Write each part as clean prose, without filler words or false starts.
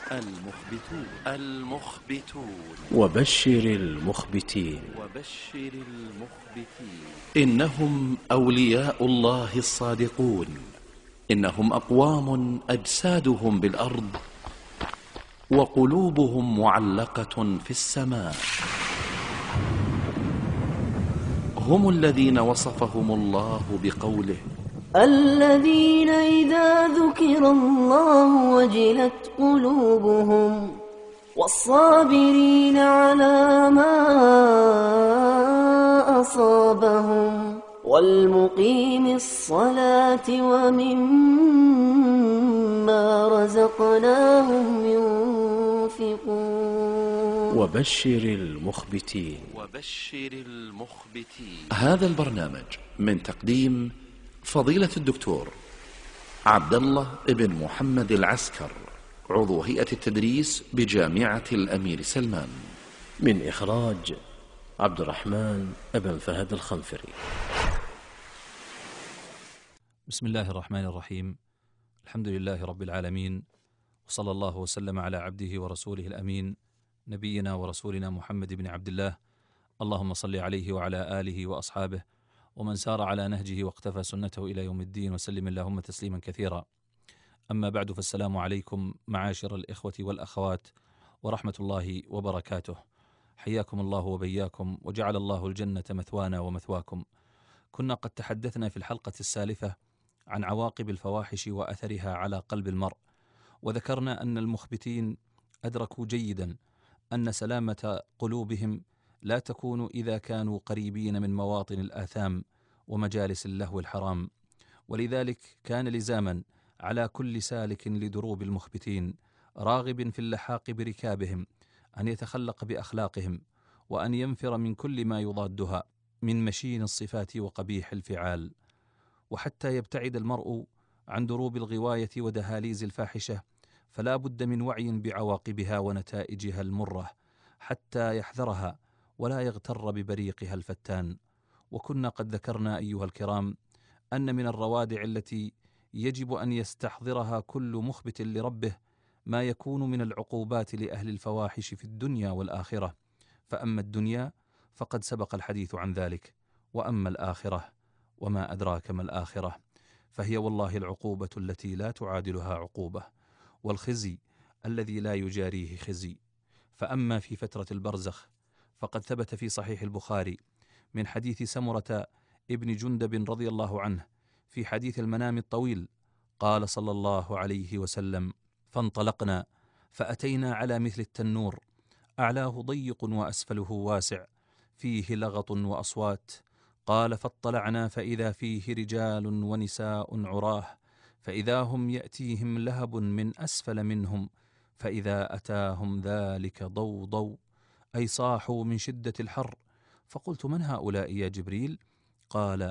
المخبتون. وبشر المخبتين. إنهم أولياء الله الصادقون. إنهم أقوام أجسادهم بالأرض وقلوبهم معلقة في السماء. هم الذين وصفهم الله بقوله: الذين إذا ذكر الله وجلت قلوبهم والصابرين على ما أصابهم والمقيم الصلاة ومما رزقناهم ينفقون. وبشر المخبتين. هذا البرنامج من تقديم فضيلة الدكتور عبد الله بن محمد العسكر، عضو هيئة التدريس بجامعة الأمير سلمان. من إخراج عبد الرحمن بن فهد الخنفري. بسم الله الرحمن الرحيم. الحمد لله رب العالمين، وصلى الله وسلم على عبده ورسوله الأمين نبينا ورسولنا محمد بن عبد الله. اللهم صل عليه وعلى آله وأصحابه ومن سار على نهجه واقتفى سنته إلى يوم الدين، وسلم اللهم تسليما كثيرا. أما بعد، فالسلام عليكم معاشر الإخوة والأخوات ورحمة الله وبركاته. حياكم الله وبياكم، وجعل الله الجنة مثوانا ومثواكم. كنا قد تحدثنا في الحلقة السالفة عن عواقب الفواحش وأثرها على قلب المرء، وذكرنا أن المخبتين أدركوا جيدا أن سلامة قلوبهم لا تكون إذا كانوا قريبين من مواطن الآثام ومجالس اللهو الحرام، ولذلك كان لزاما على كل سالك لدروب المخبتين راغب في اللحاق بركابهم أن يتخلق بأخلاقهم، وأن ينفر من كل ما يضادها من مشين الصفات وقبيح الفعال. وحتى يبتعد المرء عن دروب الغواية ودهاليز الفاحشة، فلا بد من وعي بعواقبها ونتائجها المرة حتى يحذرها ولا يغتر ببريقها الفتان. وكنا قد ذكرنا أيها الكرام أن من الروادع التي يجب أن يستحضرها كل مخبت لربه ما يكون من العقوبات لأهل الفواحش في الدنيا والآخرة. فأما الدنيا فقد سبق الحديث عن ذلك، وأما الآخرة وما أدراك ما الآخرة، فهي والله العقوبة التي لا تعادلها عقوبة، والخزي الذي لا يجاريه خزي. فأما في فترة البرزخ فقد ثبت في صحيح البخاري من حديث سمرة ابن جندب رضي الله عنه في حديث المنام الطويل، قال صلى الله عليه وسلم: فانطلقنا فأتينا على مثل التنور، أعلاه ضيق وأسفله واسع، فيه لغط وأصوات. قال: فاطلعنا فإذا فيه رجال ونساء عراه، فإذا هم يأتيهم لهب من أسفل منهم، فإذا أتاهم ذلك ضوضوا، أي صاحوا من شدة الحر. فقلت: من هؤلاء يا جبريل؟ قال: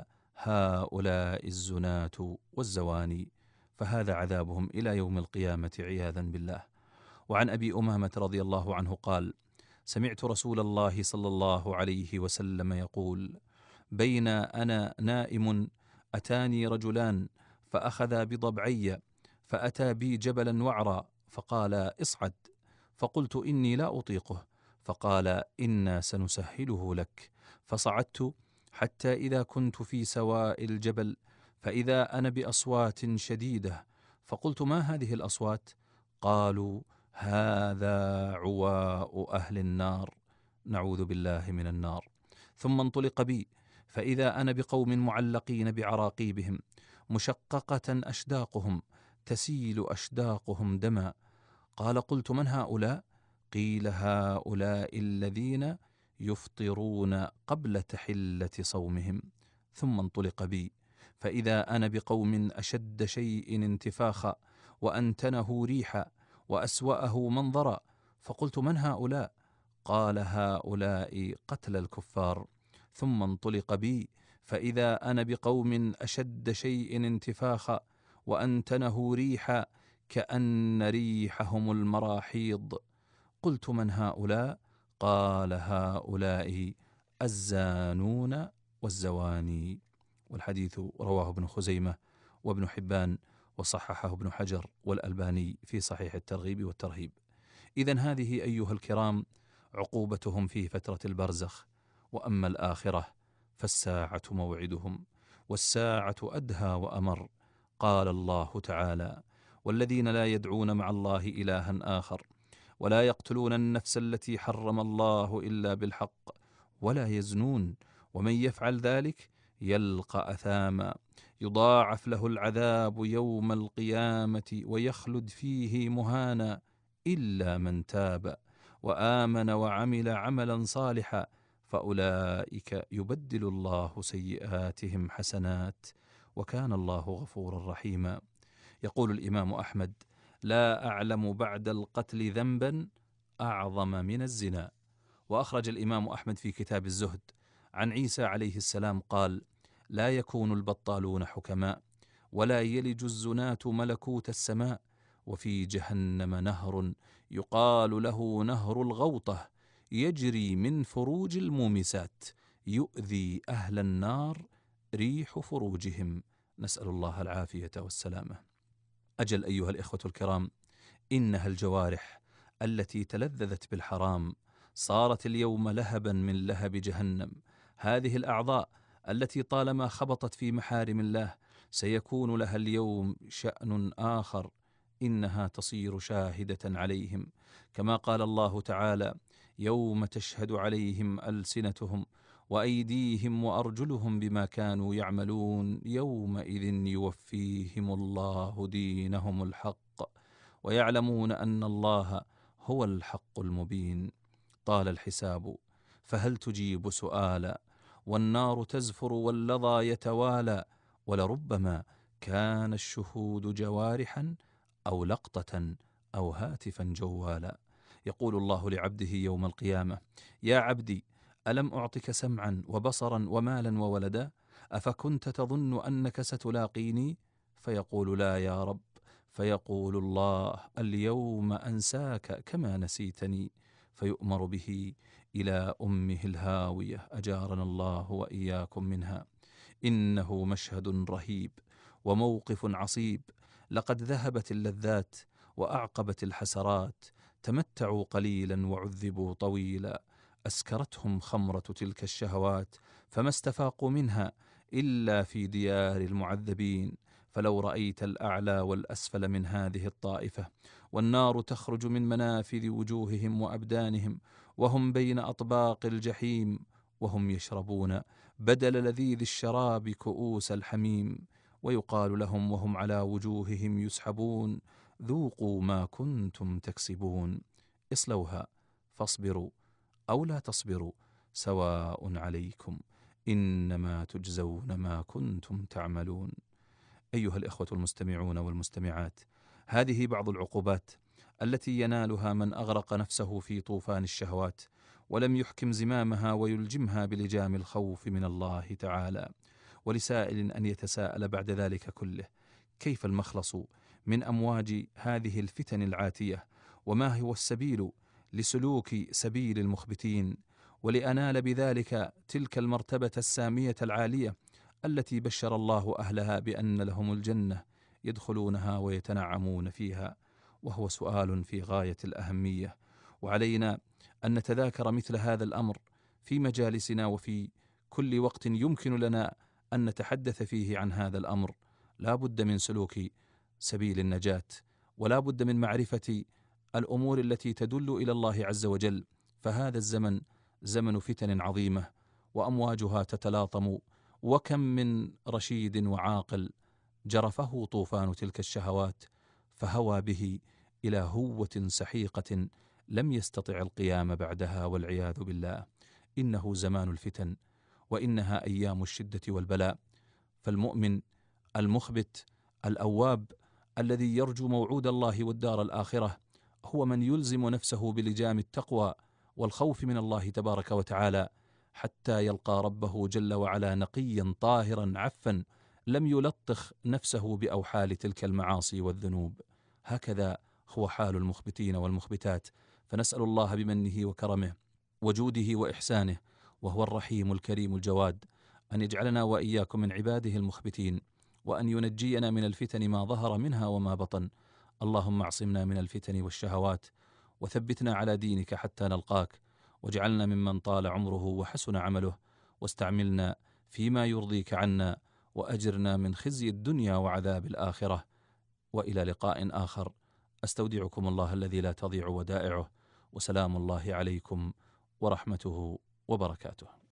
هؤلاء الزناة والزواني، فهذا عذابهم إلى يوم القيامة عياذا بالله. وعن أبي أمامة رضي الله عنه قال: سمعت رسول الله صلى الله عليه وسلم يقول: بين أنا نائم أتاني رجلان فأخذا بضبعي، فأتى بي جبلا وعرا، فقال: اصعد. فقلت: إني لا أطيقه. فقال: إنا سنسهله لك. فصعدت حتى إذا كنت في سواء الجبل فإذا أنا بأصوات شديدة، فقلت: ما هذه الأصوات؟ قالوا: هذا عواء أهل النار، نعوذ بالله من النار. ثم انطلق بي فإذا أنا بقوم معلقين بعراقيبهم مشققة أشداقهم تسيل أشداقهم دما. قال: قلت: من هؤلاء؟ قيل: هؤلاء الذين يفطرون قبل تحلة صومهم. ثم انطلق بي فإذا أنا بقوم أشد شيء انتفاخا وأنتنه ريحا وأسوأه منظرا. فقلت: من هؤلاء؟ قال: هؤلاء قتل الكفار. ثم انطلق بي فإذا أنا بقوم أشد شيء انتفاخا وأنتنه ريحا كأن ريحهم المراحيض. قلت: من هؤلاء؟ قال: هؤلاء الزانون والزواني. والحديث رواه ابن خزيمة وابن حبان، وصححه ابن حجر والألباني في صحيح الترغيب والترهيب. إذن هذه أيها الكرام عقوبتهم في فترة البرزخ. وأما الآخرة فالساعة موعدهم والساعة أدهى وأمر. قال الله تعالى: والذين لا يدعون مع الله إلها آخر ولا يقتلون النفس التي حرم الله إلا بالحق ولا يزنون ومن يفعل ذلك يلقى أثاما يضاعف له العذاب يوم القيامة ويخلد فيه مهانا إلا من تاب وآمن وعمل عملا صالحا فأولئك يبدل الله سيئاتهم حسنات وكان الله غفورا رحيما. يقول الإمام أحمد: لا أعلم بعد القتل ذنبا أعظم من الزنا. وأخرج الإمام أحمد في كتاب الزهد عن عيسى عليه السلام قال: لا يكون البطالون حكماء ولا يلج الزناة ملكوت السماء وفي جهنم نهر يقال له نهر الغوطة يجري من فروج المومسات يؤذي أهل النار ريح فروجهم، نسأل الله العافية والسلامة. أجل أيها الإخوة الكرام، إنها الجوارح التي تلذذت بالحرام صارت اليوم لهبا من لهب جهنم. هذه الأعضاء التي طالما خبطت في محارم الله سيكون لها اليوم شأن آخر، إنها تصير شاهدة عليهم، كما قال الله تعالى: يوم تشهد عليهم ألسنتهم وأيديهم وأرجلهم بما كانوا يعملون يومئذ يوفيهم الله دينهم الحق ويعلمون أن الله هو الحق المبين. طال الحساب فهل تجيب سؤالا والنار تزفر واللظى يتوالى ولربما كان الشهود جوارحا أو لقطة أو هاتفا جوالا. يقول الله لعبده يوم القيامة: يا عبدي ألم أعطك سمعا وبصرا ومالا وولدا أفكنت تظن أنك ستلاقيني؟ فيقول: لا يا رب. فيقول الله: اليوم أنساك كما نسيتني. فيؤمر به إلى أمه الهاوية، أجارنا الله وإياكم منها. إنه مشهد رهيب وموقف عصيب. لقد ذهبت اللذات وأعقبت الحسرات، تمتعوا قليلا وعذبوا طويلا، أسكرتهم خمرة تلك الشهوات فما استفاقوا منها إلا في ديار المعذبين. فلو رأيت الأعلى والأسفل من هذه الطائفة، والنار تخرج من منافذ وجوههم وأبدانهم وهم بين أطباق الجحيم وهم يشربون بدل لذيذ الشراب كؤوس الحميم، ويقال لهم وهم على وجوههم يسحبون: ذوقوا ما كنتم تكسبون، اصلوها فاصبروا أو لا تصبروا سواء عليكم إنما تجزون ما كنتم تعملون. أيها الإخوة المستمعون والمستمعات، هذه بعض العقوبات التي ينالها من أغرق نفسه في طوفان الشهوات ولم يحكم زمامها ويلجمها بلجام الخوف من الله تعالى. ولسائل أن يتساءل بعد ذلك كله: كيف المخلص من أمواج هذه الفتن العاتية؟ وما هو السبيل لسلوك سبيل المخبتين ولأنال بذلك تلك المرتبة السامية العالية التي بشر الله أهلها بأن لهم الجنة يدخلونها ويتنعمون فيها؟ وهو سؤال في غاية الأهمية، وعلينا أن نتذاكر مثل هذا الأمر في مجالسنا وفي كل وقت يمكن لنا أن نتحدث فيه عن هذا الأمر. لا بد من سلوك سبيل النجاة، ولا بد من معرفة الأمور التي تدل إلى الله عز وجل. فهذا الزمن زمن فتن عظيمة وأمواجها تتلاطم، وكم من رشيد وعاقل جرفه طوفان تلك الشهوات فهوى به إلى هوة سحيقة لم يستطع القيام بعدها والعياذ بالله. إنه زمان الفتن وإنها أيام الشدة والبلاء. فالمؤمن المخبت الأواب الذي يرجو موعود الله والدار الآخرة هو من يلزم نفسه بلجام التقوى والخوف من الله تبارك وتعالى حتى يلقى ربه جل وعلا نقيا طاهرا عفا لم يلطخ نفسه بأوحال تلك المعاصي والذنوب. هكذا هو حال المخبتين والمخبتات. فنسأل الله بمنه وكرمه وجوده وإحسانه، وهو الرحيم الكريم الجواد، أن يجعلنا وإياكم من عباده المخبتين، وأن ينجينا من الفتن ما ظهر منها وما بطن. اللهم اعصمنا من الفتن والشهوات، وثبتنا على دينك حتى نلقاك، واجعلنا ممن طال عمره وحسن عمله، واستعملنا فيما يرضيك عنا، وأجرنا من خزي الدنيا وعذاب الآخرة. وإلى لقاء آخر، أستودعكم الله الذي لا تضيع ودائعه، وسلام الله عليكم ورحمته وبركاته.